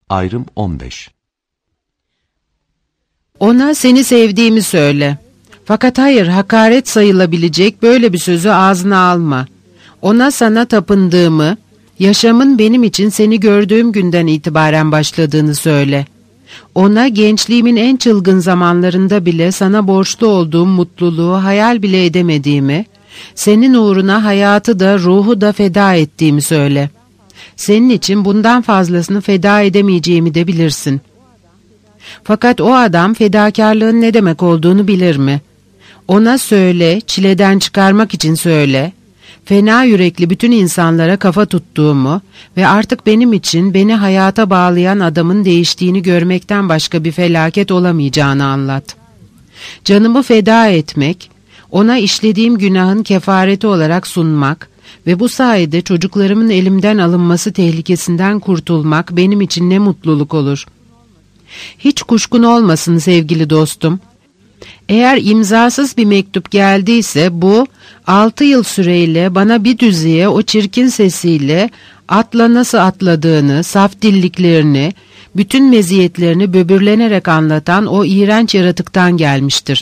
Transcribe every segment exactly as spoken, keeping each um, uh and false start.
Ayrım on beş. Ona seni sevdiğimi söyle. Fakat hayır, hakaret sayılabilecek böyle bir sözü ağzına alma. Ona sana tapındığımı, yaşamın benim için seni gördüğüm günden itibaren başladığını söyle. Ona gençliğimin en çılgın zamanlarında bile sana borçlu olduğum mutluluğu hayal bile edemediğimi, senin uğruna hayatı da ruhu da feda ettiğimi söyle. Senin için bundan fazlasını feda edemeyeceğimi de bilirsin. Fakat o adam fedakarlığın ne demek olduğunu bilir mi? Ona söyle, çileden çıkarmak için söyle. Fena yürekli bütün insanlara kafa tuttuğumu ve artık benim için beni hayata bağlayan adamın değiştiğini görmekten başka bir felaket olamayacağını anlat. Canımı feda etmek, ona işlediğim günahın kefareti olarak sunmak ve bu sayede çocuklarımın elimden alınması tehlikesinden kurtulmak benim için ne mutluluk olur. Hiç kuşkun olmasın sevgili dostum. Eğer imzasız bir mektup geldiyse bu, altı yıl süreyle bana bir düzeye o çirkin sesiyle atla nasıl atladığını, saf dilliklerini, bütün meziyetlerini böbürlenerek anlatan o iğrenç yaratıktan gelmiştir.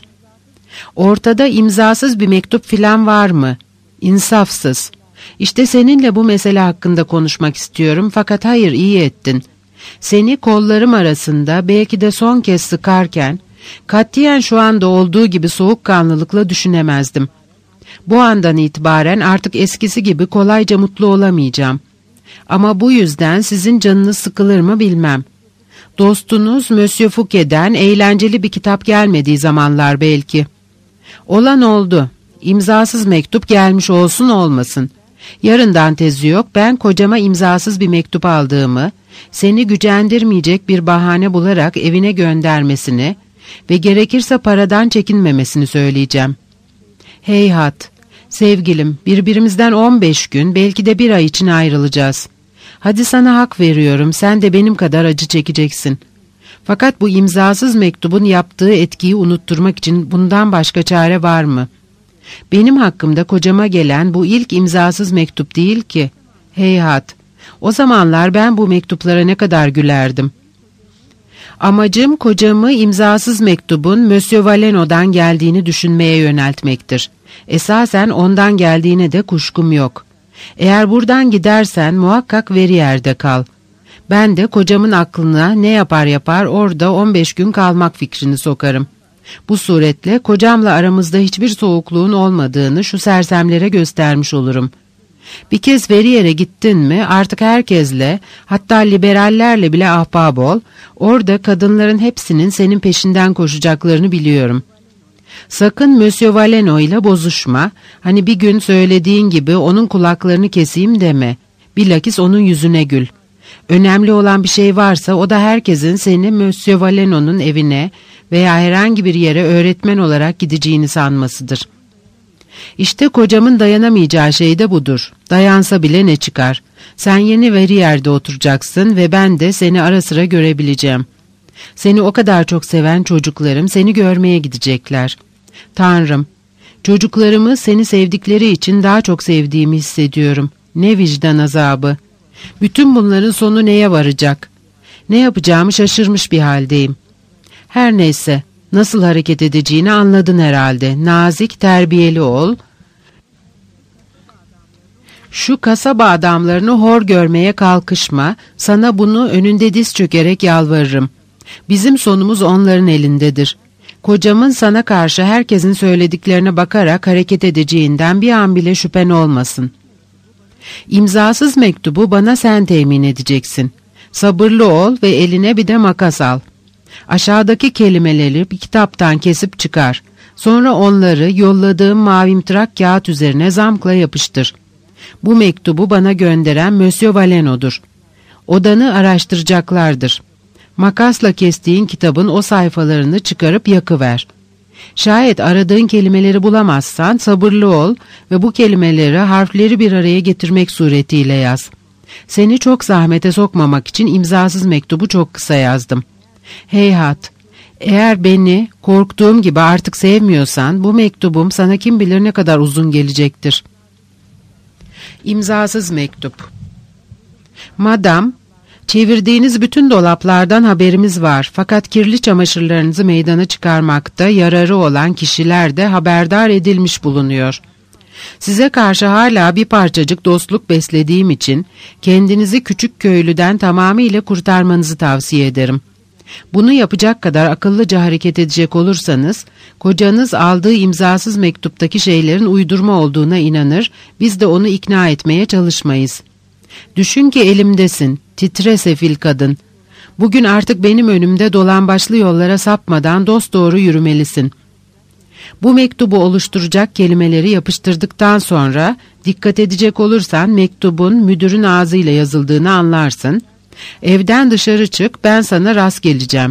Ortada imzasız bir mektup filan var mı? İnsafsız. İşte seninle bu mesele hakkında konuşmak istiyorum, fakat hayır, iyi ettin. Seni kollarım arasında belki de son kez sıkarken, katiyen şu anda olduğu gibi soğukkanlılıkla düşünemezdim. Bu andan itibaren artık eskisi gibi kolayca mutlu olamayacağım. Ama bu yüzden sizin canınız sıkılır mı bilmem. Dostunuz Monsieur Fouquet'den eğlenceli bir kitap gelmediği zamanlar belki. Olan oldu. İmzasız mektup gelmiş olsun olmasın. Yarından tezi yok, ben kocama imzasız bir mektup aldığımı, seni gücendirmeyecek bir bahane bularak evine göndermesini ve gerekirse paradan çekinmemesini söyleyeceğim. Heyhat, sevgilim, birbirimizden on beş gün, belki de bir ay için ayrılacağız. Hadi sana hak veriyorum, sen de benim kadar acı çekeceksin. Fakat bu imzasız mektubun yaptığı etkiyi unutturmak için bundan başka çare var mı? Benim hakkımda kocama gelen bu ilk imzasız mektup değil ki. Heyhat, o zamanlar ben bu mektuplara ne kadar gülerdim. Amacım kocamı imzasız mektubun Monsieur Valeno'dan geldiğini düşünmeye yöneltmektir. Esasen ondan geldiğine de kuşkum yok. Eğer buradan gidersen muhakkak Verrier'de kal. Ben de kocamın aklına ne yapar yapar orada on beş gün kalmak fikrini sokarım. Bu suretle kocamla aramızda hiçbir soğukluğun olmadığını şu sersemlere göstermiş olurum. Bir kez Verrier'e gittin mi artık herkesle, hatta liberallerle bile ahbap ol, orada kadınların hepsinin senin peşinden koşacaklarını biliyorum. Sakın Monsieur Valeno ile bozuşma, hani bir gün söylediğin gibi onun kulaklarını keseyim deme, bilakis onun yüzüne gül. Önemli olan bir şey varsa o da herkesin seni Monsieur Valeno'nun evine veya herhangi bir yere öğretmen olarak gideceğini sanmasıdır. İşte kocamın dayanamayacağı şey de budur. Dayansa bile ne çıkar? Sen yeni Verrier'de oturacaksın ve ben de seni ara sıra görebileceğim. Seni o kadar çok seven çocuklarım seni görmeye gidecekler. Tanrım, çocuklarımı seni sevdikleri için daha çok sevdiğimi hissediyorum. Ne vicdan azabı. Bütün bunların sonu neye varacak? Ne yapacağımı şaşırmış bir haldeyim. Her neyse, nasıl hareket edeceğini anladın herhalde. Nazik, terbiyeli ol. Şu kasaba adamlarını hor görmeye kalkışma. Sana bunu önünde diz çökerek yalvarırım. Bizim sonumuz onların elindedir. Kocamın sana karşı herkesin söylediklerine bakarak hareket edeceğinden bir an bile şüphen olmasın. İmzasız mektubu bana sen temin edeceksin. Sabırlı ol ve eline bir de makas al. Aşağıdaki kelimeleri bir kitaptan kesip çıkar. Sonra onları yolladığım mavimtırak kağıt üzerine zamkla yapıştır. Bu mektubu bana gönderen Monsieur Valeno'dur. Odanı araştıracaklardır. Makasla kestiğin kitabın o sayfalarını çıkarıp yakıver. Şayet aradığın kelimeleri bulamazsan sabırlı ol ve bu kelimeleri harfleri bir araya getirmek suretiyle yaz. Seni çok zahmete sokmamak için imzasız mektubu çok kısa yazdım. Heyhat, eğer beni korktuğum gibi artık sevmiyorsan bu mektubum sana kim bilir ne kadar uzun gelecektir. İmzasız mektup. Madam, Çevirdiğiniz bütün dolaplardan haberimiz var. Fakat kirli çamaşırlarınızı meydana çıkarmakta yararı olan kişiler de haberdar edilmiş bulunuyor. Size karşı hala bir parçacık dostluk beslediğim için kendinizi küçük köylüden tamamıyla kurtarmanızı tavsiye ederim. Bunu yapacak kadar akıllıca hareket edecek olursanız, kocanız aldığı imzasız mektuptaki şeylerin uydurma olduğuna inanır, biz de onu ikna etmeye çalışmayız. Düşün ki elimdesin, titre sefil kadın. Bugün artık benim önümde dolambaçlı yollara sapmadan dosdoğru yürümelisin. Bu mektubu oluşturacak kelimeleri yapıştırdıktan sonra, dikkat edecek olursan mektubun müdürün ağzıyla yazıldığını anlarsın. Evden dışarı çık, ben sana rast geleceğim.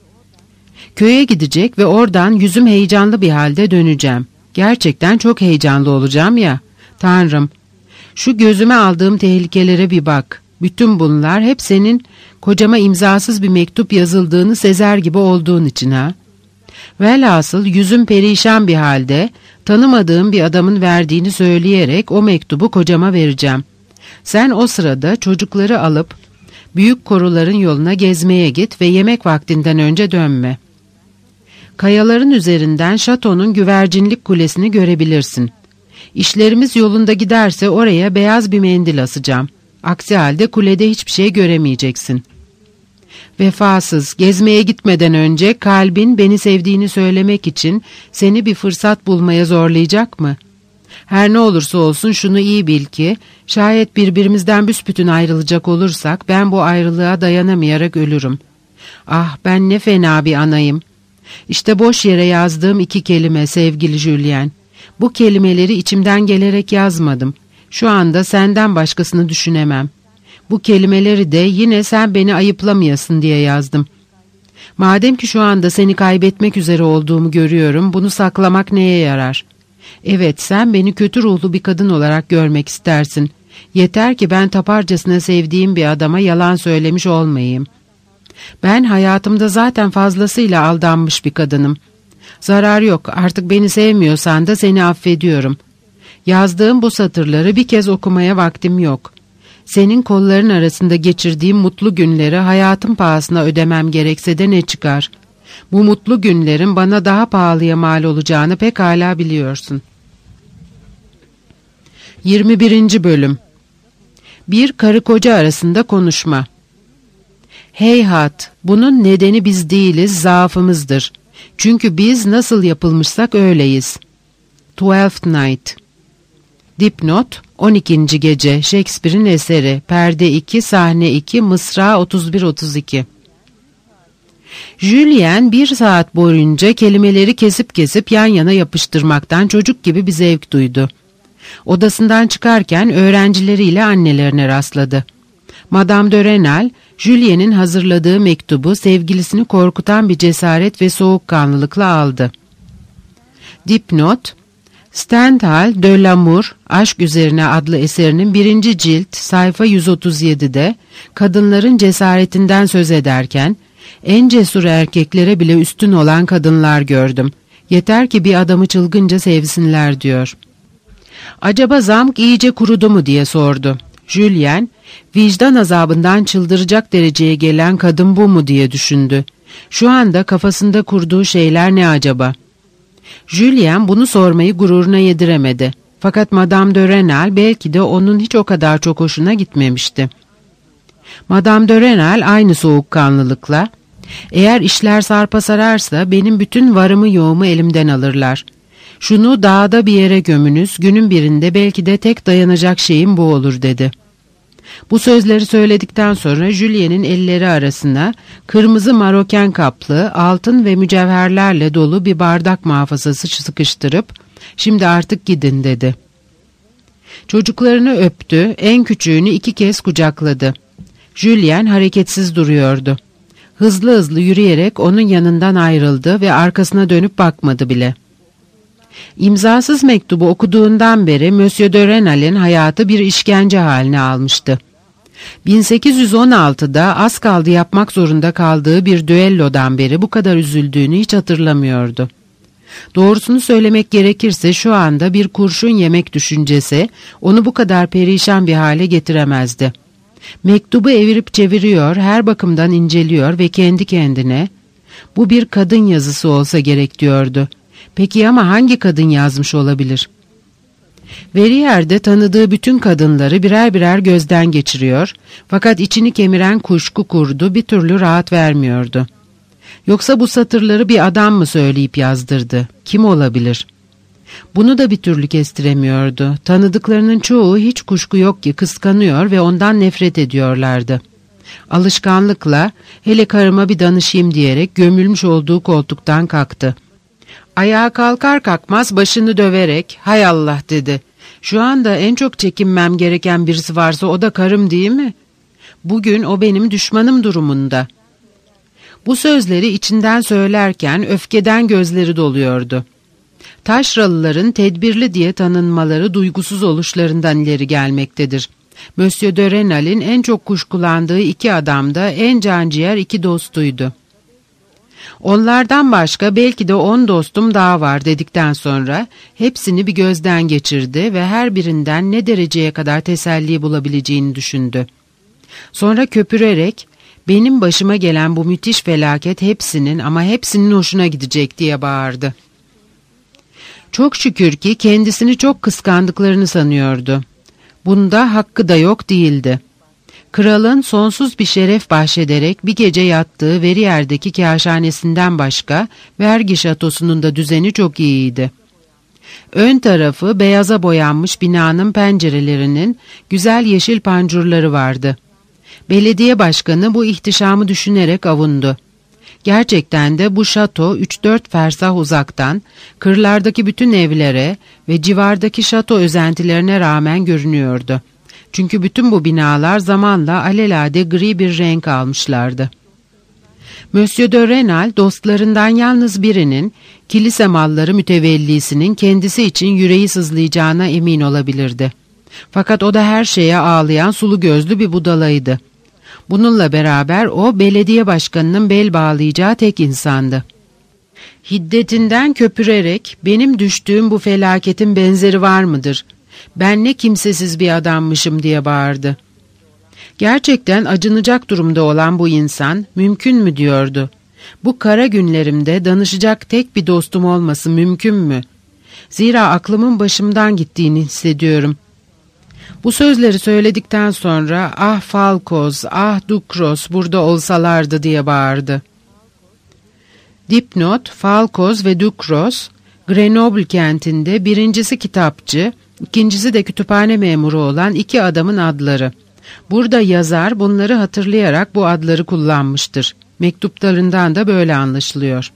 Köye gidecek ve oradan yüzüm heyecanlı bir halde döneceğim. Gerçekten çok heyecanlı olacağım ya. Tanrım, şu gözüme aldığım tehlikelere bir bak. Bütün bunlar hep senin kocama imzasız bir mektup yazıldığını sezer gibi olduğun için ha. Velhasıl yüzüm perişan bir halde tanımadığım bir adamın verdiğini söyleyerek o mektubu kocama vereceğim. Sen o sırada çocukları alıp büyük koruların yoluna gezmeye git ve yemek vaktinden önce dönme. Kayaların üzerinden şatonun güvercinlik kulesini görebilirsin. İşlerimiz yolunda giderse oraya beyaz bir mendil asacağım. Aksi halde kulede hiçbir şey göremeyeceksin. Vefasız, gezmeye gitmeden önce kalbin beni sevdiğini söylemek için seni bir fırsat bulmaya zorlayacak mı? Her ne olursa olsun şunu iyi bil ki, şayet birbirimizden büsbütün ayrılacak olursak ben bu ayrılığa dayanamayarak ölürüm. Ah, ben ne fena bir anayım. İşte boş yere yazdığım iki kelime sevgili Julien. Bu kelimeleri içimden gelerek yazmadım. Şu anda senden başkasını düşünemem. Bu kelimeleri de yine sen beni ayıplamayasın diye yazdım. Madem ki şu anda seni kaybetmek üzere olduğumu görüyorum, bunu saklamak neye yarar? Evet, sen beni kötü ruhlu bir kadın olarak görmek istersin. Yeter ki ben taparcasına sevdiğim bir adama yalan söylemiş olmayayım. Ben hayatımda zaten fazlasıyla aldanmış bir kadınım. Zarar yok, artık beni sevmiyorsan da seni affediyorum. Yazdığım bu satırları bir kez okumaya vaktim yok. Senin kolların arasında geçirdiğim mutlu günleri hayatım pahasına ödemem gerekse de ne çıkar? Bu mutlu günlerin bana daha pahalıya mal olacağını pekala biliyorsun. yirmi birinci Bölüm. Bir karı koca arasında konuşma. Heyhat, bunun nedeni biz değiliz, zaafımızdır. Çünkü biz nasıl yapılmışsak öyleyiz. Twelfth Night. Dipnot, on ikinci Gece, Shakespeare'in eseri, perde iki, sahne iki, mısra otuz bir otuz iki. Julien bir saat boyunca kelimeleri kesip kesip yan yana yapıştırmaktan çocuk gibi bir zevk duydu. Odasından çıkarken öğrencileriyle annelerine rastladı. Madame de Rênal, Julien'in hazırladığı mektubu sevgilisini korkutan bir cesaret ve soğukkanlılıkla aldı. Dipnot, Stendhal de l'Amour, Aşk Üzerine adlı eserinin birinci cilt sayfa yüz otuz yedi'de kadınların cesaretinden söz ederken, en cesur erkeklere bile üstün olan kadınlar gördüm. Yeter ki bir adamı çılgınca sevsinler diyor. Acaba zamk iyice kurudu mu diye sordu. Julien, vicdan azabından çıldıracak dereceye gelen kadın bu mu diye düşündü. Şu anda kafasında kurduğu şeyler ne acaba? Julien bunu sormayı gururuna yediremedi. Fakat Madame de Rênal belki de onun hiç o kadar çok hoşuna gitmemişti. Madame de Rênal aynı soğukkanlılıkla, "Eğer işler sarpa sararsa benim bütün varımı yoğumu elimden alırlar. Şunu dağda bir yere gömünüz, günün birinde belki de tek dayanacak şeyim bu olur" dedi. Bu sözleri söyledikten sonra Julien'in elleri arasına kırmızı maroken kaplı, altın ve mücevherlerle dolu bir bardak muhafazası sıkıştırıp "Şimdi artık gidin" dedi. Çocuklarını öptü, en küçüğünü iki kez kucakladı. Julien hareketsiz duruyordu. Hızlı hızlı yürüyerek onun yanından ayrıldı ve arkasına dönüp bakmadı bile. İmzasız mektubu okuduğundan beri Monsieur de Rênal'in hayatı bir işkence haline almıştı. bin sekiz yüz on altı'da az kaldı yapmak zorunda kaldığı bir düellodan beri bu kadar üzüldüğünü hiç hatırlamıyordu. Doğrusunu söylemek gerekirse şu anda bir kurşun yemek düşüncesi onu bu kadar perişan bir hale getiremezdi. Mektubu evirip çeviriyor, her bakımdan inceliyor ve kendi kendine, bu bir kadın yazısı olsa gerek diyordu. Peki ama hangi kadın yazmış olabilir? Verrier'de tanıdığı bütün kadınları birer birer gözden geçiriyor, fakat içini kemiren kuşku kurdu, bir türlü rahat vermiyordu. Yoksa bu satırları bir adam mı söyleyip yazdırdı? Kim olabilir? Bunu da bir türlü kestiremiyordu. Tanıdıklarının çoğu hiç kuşku yok ki kıskanıyor ve ondan nefret ediyorlardı. Alışkanlıkla, hele karıma bir danışayım diyerek gömülmüş olduğu koltuktan kalktı. Ayağa kalkar kalkmaz başını döverek, hay Allah dedi. Şu anda en çok çekinmem gereken birisi varsa o da karım değil mi? Bugün o benim düşmanım durumunda. Bu sözleri içinden söylerken öfkeden gözleri doluyordu. Taşralıların tedbirli diye tanınmaları duygusuz oluşlarından ileri gelmektedir. Monsieur de Rênal'in en çok kuşkulandığı iki adam da en canciğer iki dostuydu. Onlardan başka belki de on dostum daha var dedikten sonra hepsini bir gözden geçirdi ve her birinden ne dereceye kadar teselli bulabileceğini düşündü. Sonra köpürerek, benim başıma gelen bu müthiş felaket hepsinin ama hepsinin hoşuna gidecek diye bağırdı. Çok şükür ki kendisini çok kıskandıklarını sanıyordu. Bunda hakkı da yok değildi. Kralın sonsuz bir şeref bahşederek bir gece yattığı Verrier'deki kâşhanesinden başka vergi şatosunun da düzeni çok iyiydi. Ön tarafı beyaza boyanmış binanın pencerelerinin güzel yeşil pancurları vardı. Belediye başkanı bu ihtişamı düşünerek avundu. Gerçekten de bu şato üç dört fersah uzaktan, kırlardaki bütün evlere ve civardaki şato özentilerine rağmen görünüyordu. Çünkü bütün bu binalar zamanla alelade gri bir renk almışlardı. Monsieur de Rênal dostlarından yalnız birinin, kilise malları mütevellisinin kendisi için yüreği sızlayacağına emin olabilirdi. Fakat o da her şeye ağlayan sulu gözlü bir budalaydı. Bununla beraber o belediye başkanının bel bağlayacağı tek insandı. Hiddetinden köpürerek benim düştüğüm bu felaketin benzeri var mıdır? Ben ne kimsesiz bir adammışım diye bağırdı. Gerçekten acınacak durumda olan bu insan mümkün mü diyordu. Bu kara günlerimde danışacak tek bir dostum olması mümkün mü? Zira aklımın başımdan gittiğini hissediyorum. Bu sözleri söyledikten sonra ah Falcoz, ah Ducros burada olsalardı diye bağırdı. Dipnot, Falcoz ve Ducros, Grenoble kentinde birincisi kitapçı, ikincisi de kütüphane memuru olan iki adamın adları. Burada yazar bunları hatırlayarak bu adları kullanmıştır. Mektuplarından da böyle anlaşılıyor.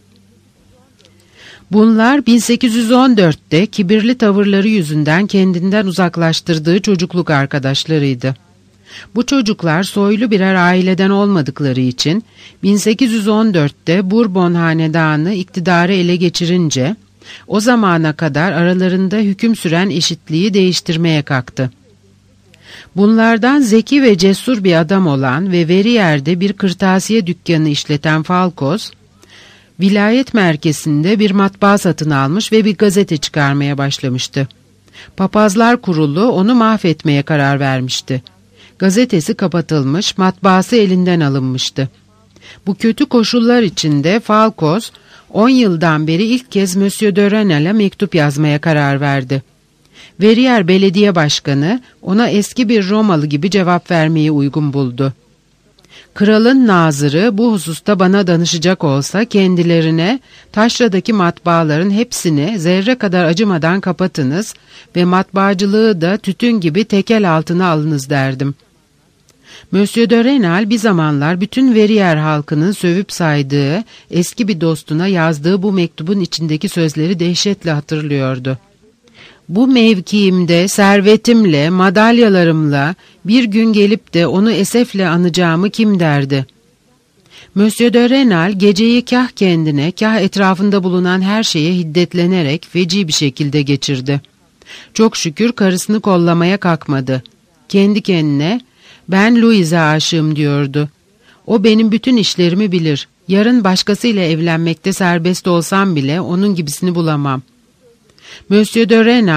Bunlar bin sekiz yüz on dörtte kibirli tavırları yüzünden kendinden uzaklaştırdığı çocukluk arkadaşlarıydı. Bu çocuklar soylu birer aileden olmadıkları için bin sekiz yüz on dörtte Bourbon hanedanı iktidarı ele geçirince o zamana kadar aralarında hüküm süren eşitliği değiştirmeye kalktı. Bunlardan zeki ve cesur bir adam olan ve Verrier'de bir kırtasiye dükkanı işleten Falcoz, vilayet merkezinde bir matbaa satın almış ve bir gazete çıkarmaya başlamıştı. Papazlar Kurulu onu mahvetmeye karar vermişti. Gazetesi kapatılmış, matbaası elinden alınmıştı. Bu kötü koşullar içinde Falcoz, on yıldan beri ilk kez Monsieur de Rênal'e mektup yazmaya karar verdi. Verrier belediye başkanı ona eski bir Romalı gibi cevap vermeyi uygun buldu. Kralın nazırı bu hususta bana danışacak olsa kendilerine taşradaki matbaaların hepsini zerre kadar acımadan kapatınız ve matbaacılığı da tütün gibi tekel altına alınız derdim. Monsieur de Rênal bir zamanlar bütün Verrier halkının sövüp saydığı eski bir dostuna yazdığı bu mektubun içindeki sözleri dehşetle hatırlıyordu. Bu mevkiimde, servetimle, madalyalarımla bir gün gelip de onu esefle anacağımı kim derdi? Monsieur de Rênal geceyi kah kendine, kah etrafında bulunan her şeye hiddetlenerek feci bir şekilde geçirdi. Çok şükür karısını kollamaya kalkmadı. Kendi kendine, ben Louise'e aşığım diyordu. O benim bütün işlerimi bilir. Yarın başkasıyla evlenmekte serbest olsam bile onun gibisini bulamam. Monsieur de Rênal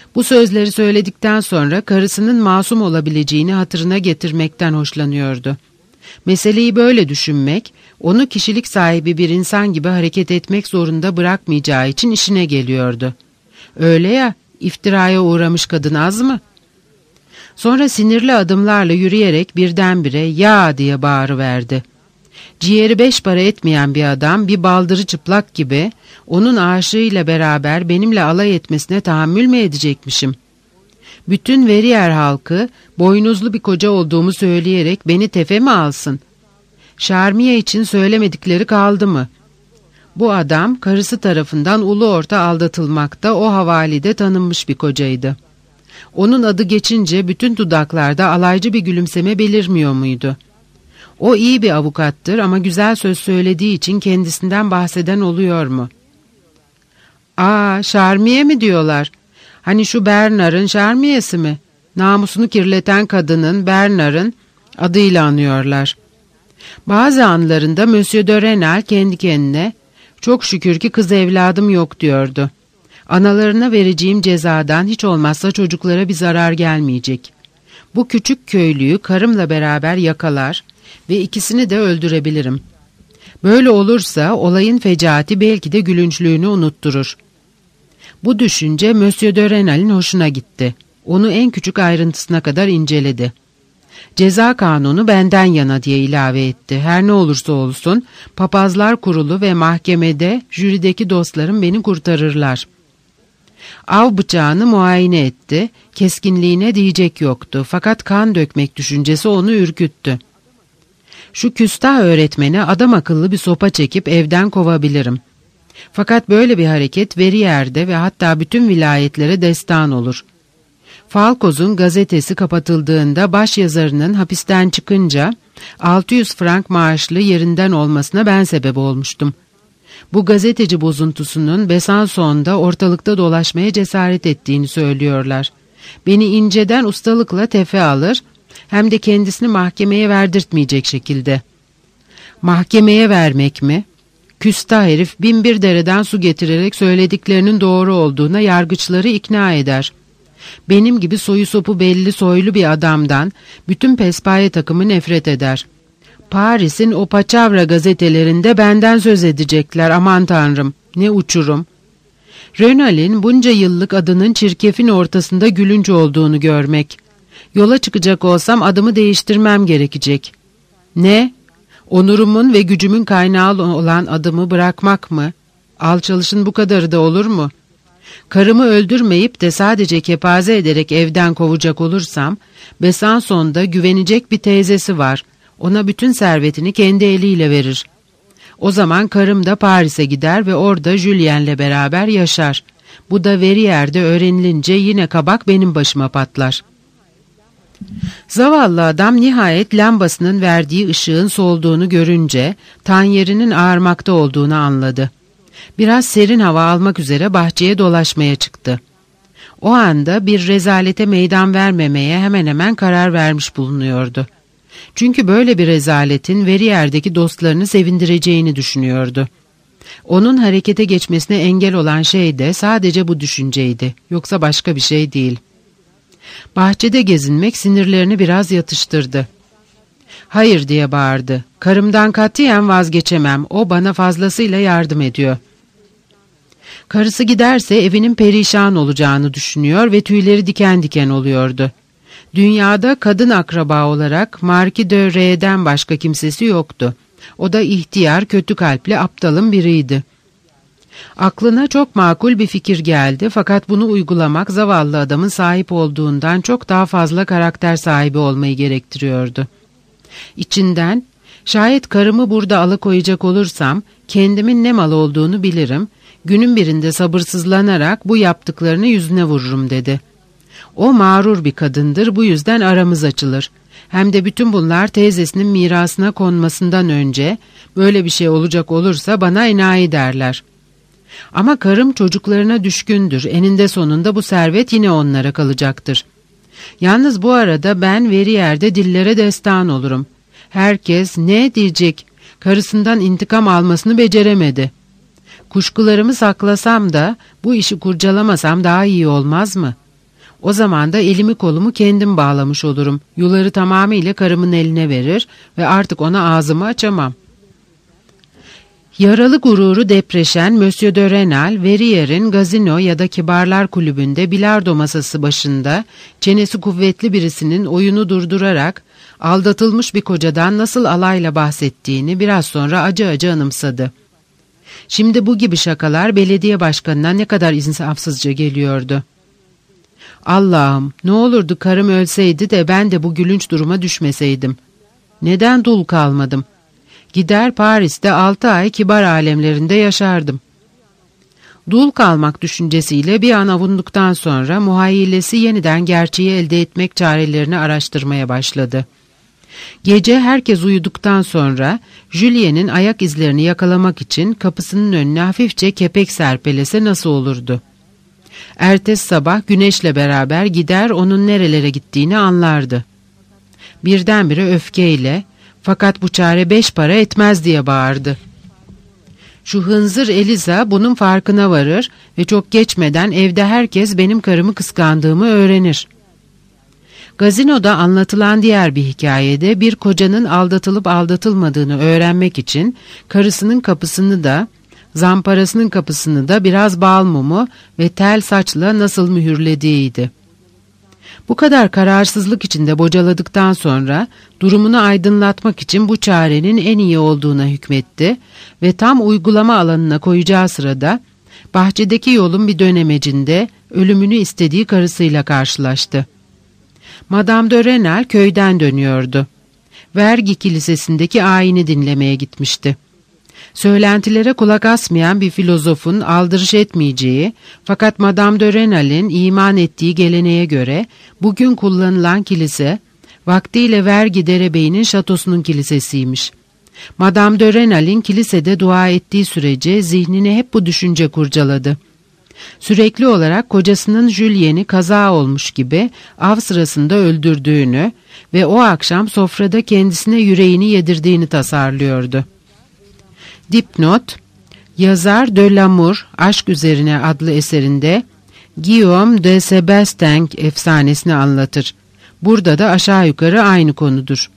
Bu sözleri söyledikten sonra karısının masum olabileceğini hatırına getirmekten hoşlanıyordu. Meseleyi böyle düşünmek, onu kişilik sahibi bir insan gibi hareket etmek zorunda bırakmayacağı için işine geliyordu. Öyle ya, iftiraya uğramış kadın az mı? Sonra sinirli adımlarla yürüyerek birdenbire "Ya!" diye bağırıverdi. Ciğeri beş para etmeyen bir adam, bir baldırı çıplak gibi onun aşığıyla beraber benimle alay etmesine tahammül mü edecekmişim? Bütün Veriyer halkı boynuzlu bir koca olduğumu söyleyerek beni tefe mi alsın? Şarmiye için söylemedikleri kaldı mı? Bu adam karısı tarafından ulu orta aldatılmakta, o havalide tanınmış bir kocaydı. Onun adı geçince bütün dudaklarda alaycı bir gülümseme belirmiyor muydu? O iyi bir avukattır ama güzel söz söylediği için kendisinden bahseden oluyor mu? "Aa, Şarmiye mi diyorlar? Hani şu Bernard'ın Şarmiyesi mi? Namusunu kirleten kadının, Bernard'ın adıyla anıyorlar." Bazı anlarında Monsieur de Renal kendi kendine "Çok şükür ki kız evladım yok" diyordu. Analarına vereceğim cezadan hiç olmazsa çocuklara bir zarar gelmeyecek. Bu küçük köylüyü karımla beraber yakalar ve ikisini de öldürebilirim. Böyle olursa olayın fecaati belki de gülünçlüğünü unutturur. Bu düşünce Monsieur de Renal'in hoşuna gitti. Onu en küçük ayrıntısına kadar inceledi. Ceza kanunu benden yana diye ilave etti. Her ne olursa olsun papazlar kurulu ve mahkemede jürideki dostlarım beni kurtarırlar. Av bıçağını muayene etti. Keskinliğine diyecek yoktu. Fakat kan dökmek düşüncesi onu ürküttü. Şu küstah öğretmeni adam akıllı bir sopa çekip evden kovabilirim. Fakat böyle bir hareket Veriyer'de ve hatta bütün vilayetlere destan olur. Falkoz'un gazetesi kapatıldığında başyazarının hapisten çıkınca altı yüz frank maaşlı yerinden olmasına ben sebep olmuştum. Bu gazeteci bozuntusunun Besançon'da ortalıkta dolaşmaya cesaret ettiğini söylüyorlar. Beni inceden ustalıkla tefe alır, hem de kendisini mahkemeye verdirtmeyecek şekilde. Mahkemeye vermek mi? Küstah herif bin bir dereden su getirerek söylediklerinin doğru olduğuna yargıçları ikna eder. Benim gibi soyu sopu belli soylu bir adamdan bütün pespaye takımı nefret eder. Paris'in o paçavra gazetelerinde benden söz edecekler, aman tanrım, ne uçurum. Renal'in bunca yıllık adının çirkefin ortasında gülünç olduğunu görmek. Yola çıkacak olsam adımı değiştirmem gerekecek. Ne? Onurumun ve gücümün kaynağı olan adımı bırakmak mı? Alçalışın bu kadarı da olur mu? Karımı öldürmeyip de sadece kepaze ederek evden kovacak olursam, Besançon'da güvenecek bir teyzesi var. Ona bütün servetini kendi eliyle verir. O zaman karım da Paris'e gider ve orada Julien'le beraber yaşar. Bu da Veriyer'de öğrenilince yine kabak benim başıma patlar. Zavallı adam nihayet lambasının verdiği ışığın solduğunu görünce tanyerinin ağarmakta olduğunu anladı. Biraz serin hava almak üzere bahçeye dolaşmaya çıktı. O anda bir rezalete meydan vermemeye hemen hemen karar vermiş bulunuyordu. Çünkü böyle bir rezaletin Veriyer'deki dostlarını sevindireceğini düşünüyordu. Onun harekete geçmesine engel olan şey de sadece bu düşünceydi, yoksa başka bir şey değil. Bahçede gezinmek sinirlerini biraz yatıştırdı. "Hayır" diye bağırdı. "Karımdan katiyen vazgeçemem, o bana fazlasıyla yardım ediyor." Karısı giderse evinin perişan olacağını düşünüyor ve tüyleri diken diken oluyordu. Dünyada kadın akraba olarak Marquis de R'den başka kimsesi yoktu. O da ihtiyar, kötü kalpli, aptalın biriydi. Aklına çok makul bir fikir geldi, fakat bunu uygulamak zavallı adamın sahip olduğundan çok daha fazla karakter sahibi olmayı gerektiriyordu. İçinden, "Şayet karımı burada alıkoyacak olursam kendimin ne mal olduğunu bilirim, günün birinde sabırsızlanarak bu yaptıklarını yüzüne vururum" dedi. "O mağrur bir kadındır, bu yüzden aramız açılır. Hem de bütün bunlar teyzesinin mirasına konmasından önce, böyle bir şey olacak olursa bana enayi derler. Ama karım çocuklarına düşkündür, eninde sonunda bu servet yine onlara kalacaktır. Yalnız bu arada ben Veriyer'de dillere destan olurum. Herkes ne diyecek, karısından intikam almasını beceremedi. Kuşkularımı saklasam da bu işi kurcalamasam daha iyi olmaz mı? O zaman da elimi kolumu kendim bağlamış olurum. Yuları tamamıyla karımın eline verir ve artık ona ağzımı açamam. Yaralı gururu depreşen Monsieur de Rênal, Verrier'in gazino ya da kibarlar kulübünde bilardo masası başında çenesi kuvvetli birisinin oyunu durdurarak aldatılmış bir kocadan nasıl alayla bahsettiğini biraz sonra acı acı anımsadı. Şimdi bu gibi şakalar belediye başkanına ne kadar insafsızca geliyordu. Allah'ım, ne olurdu karım ölseydi de ben de bu gülünç duruma düşmeseydim. Neden dul kalmadım? Gider Paris'te altı ay kibar alemlerinde yaşardım. Dul kalmak düşüncesiyle bir an avunduktan sonra muhayyilesi yeniden gerçeği elde etmek çarelerini araştırmaya başladı. Gece herkes uyuduktan sonra Julien'in ayak izlerini yakalamak için kapısının önüne hafifçe kepek serpelese nasıl olurdu? Ertesi sabah güneşle beraber gider onun nerelere gittiğini anlardı. Birdenbire öfkeyle, fakat bu çare beş para etmez diye bağırdı. Şu hınzır Eliza bunun farkına varır ve çok geçmeden evde herkes benim karımı kıskandığımı öğrenir. Gazinoda anlatılan diğer bir hikayede bir kocanın aldatılıp aldatılmadığını öğrenmek için karısının kapısını da, zamparasının kapısını da biraz bal mumu ve tel saçla nasıl mühürlediğiydi. Bu kadar kararsızlık içinde bocaladıktan sonra durumunu aydınlatmak için bu çarenin en iyi olduğuna hükmetti ve tam uygulama alanına koyacağı sırada bahçedeki yolun bir dönemecinde ölümünü istediği karısıyla karşılaştı. Madame de Rênal köyden dönüyordu. Vergi kilisesindeki ayini dinlemeye gitmişti. Söylentilere kulak asmayan bir filozofun aldırış etmeyeceği, fakat Madame de Rênal'in iman ettiği geleneğe göre bugün kullanılan kilise, vaktiyle vergi derebeyinin şatosunun kilisesiymiş. Madame de Rênal'in kilisede dua ettiği sürece zihnini hep bu düşünce kurcaladı. Sürekli olarak kocasının Julien'i kaza olmuş gibi av sırasında öldürdüğünü ve o akşam sofrada kendisine yüreğini yedirdiğini tasarlıyordu. Dipnot, yazar de Lamour, Aşk Üzerine adlı eserinde Guillaume de Sebastien efsanesini anlatır. Burada da aşağı yukarı aynı konudur.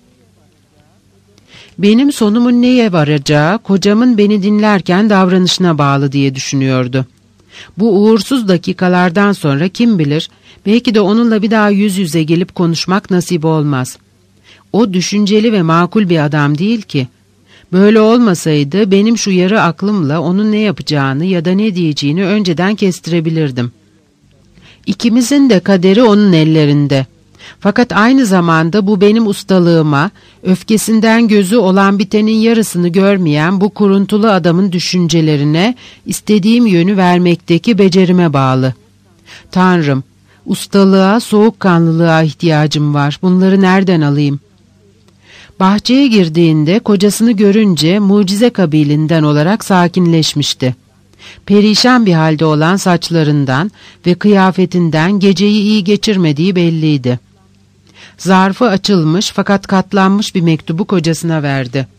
Benim sonumun neye varacağı, kocamın beni dinlerken davranışına bağlı diye düşünüyordu. Bu uğursuz dakikalardan sonra kim bilir, belki de onunla bir daha yüz yüze gelip konuşmak nasip olmaz. O düşünceli ve makul bir adam değil ki. Böyle olmasaydı benim şu yarı aklımla onun ne yapacağını ya da ne diyeceğini önceden kestirebilirdim. İkimizin de kaderi onun ellerinde. Fakat aynı zamanda bu benim ustalığıma, öfkesinden gözü olan bitenin yarısını görmeyen bu kuruntulu adamın düşüncelerine istediğim yönü vermekteki becerime bağlı. Tanrım, ustalığa, soğukkanlılığa ihtiyacım var. Bunları nereden alayım? Bahçeye girdiğinde kocasını görünce mucize kabilinden olarak sakinleşmişti. Perişan bir halde olan saçlarından ve kıyafetinden geceyi iyi geçirmediği belliydi. Zarfı açılmış fakat katlanmış bir mektubu kocasına verdi.